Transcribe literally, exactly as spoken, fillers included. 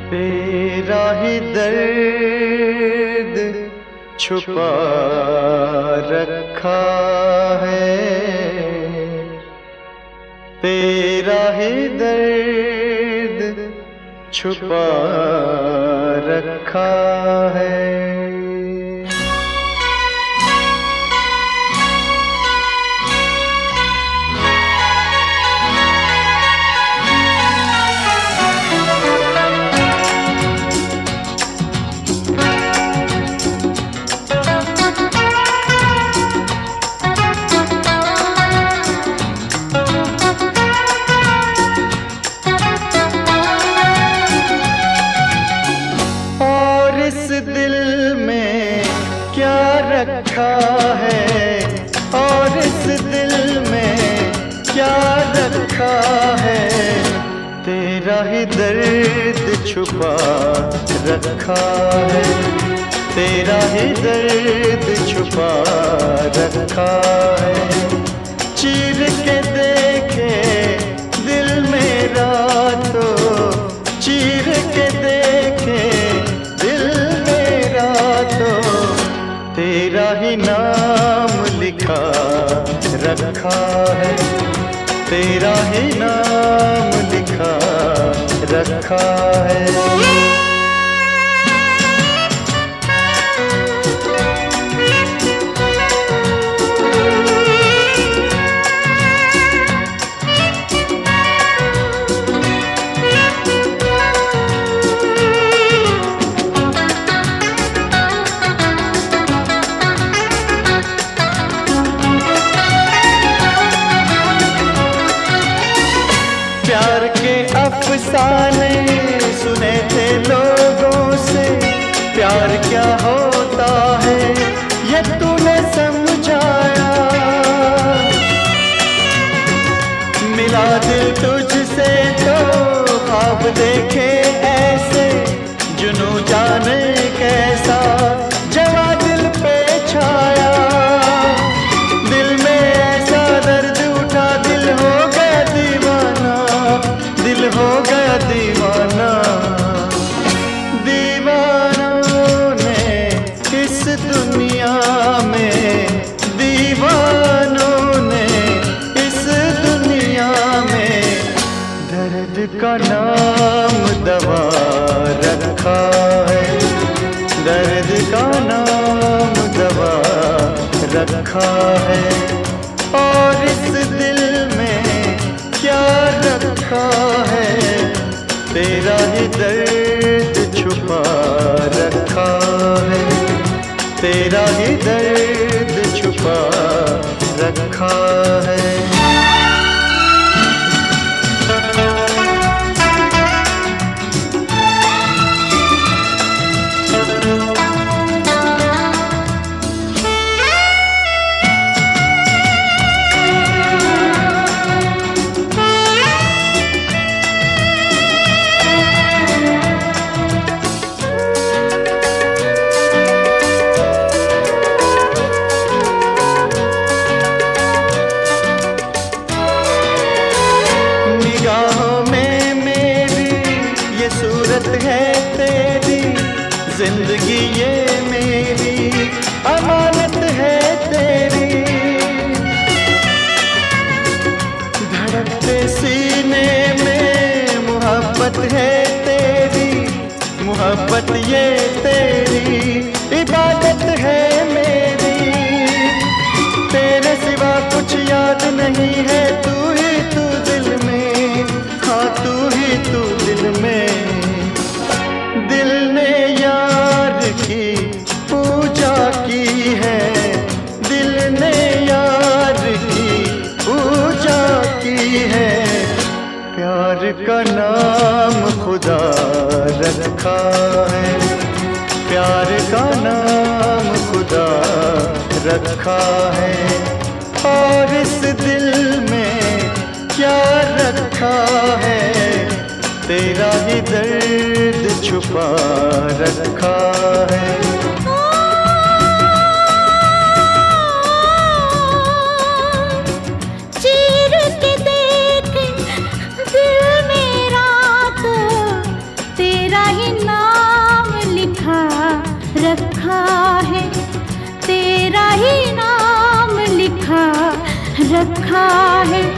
तेरा ही दर्द छुपा रखा है, तेरा ही दर्द छुपा रखा है। रखा है और इस दिल में क्या रखा है, तेरा ही दर्द छुपा रखा है, तेरा ही दर्द छुपा रखा है। चीर के देखे दिल मेरा तो चीर के देखे दिल मेरा तो तेरा ही नाम लिखा रखा है, तेरा ही नाम लिखा रखा है। प्यार के अफसाने सुने थे लोगों से, प्यार क्या होता है ये तूने समझाया। मिला दिल तुझसे तो ख्वाब देखे ऐसे, जुनू जाने कैसा जवा दिल पे छाया। दिल में ऐसा दर्द उठा दिल हो गया दीवाना, दिल हो गया दीवाना। दीवानों ने इस दुनिया में, दीवानों ने इस दुनिया में दर्द का नाम दवा रखा है, दर्द का नाम दवा रखा है। और इस दिल में क्या रखा है, तेरा ही दर्द छुपा रखा है, तेरा ही दर्द छुपा रखा है। निगाहों में मेरी ये सूरत है तेरी, जिंदगी ये मेरी अमानत है तेरी। धड़कते सीने में मोहब्बत है तेरी, मोहब्बत ये तेरी इबादत है मेरी। तेरे सिवा कुछ याद नहीं है, तू ही तू दिल में, हाँ तू ही तू दिल में। दिल ने यार की पूजा की है, दिल ने यार की पूजा की है। प्यार का नाम खुदा रखा है, प्यार का नाम खुदा रखा है। और इस दिल में क्या रखा है, तेरा ही दर्द छुपा रखा है। चीर के देख दिल मेरा तो तेरा ही लिखा है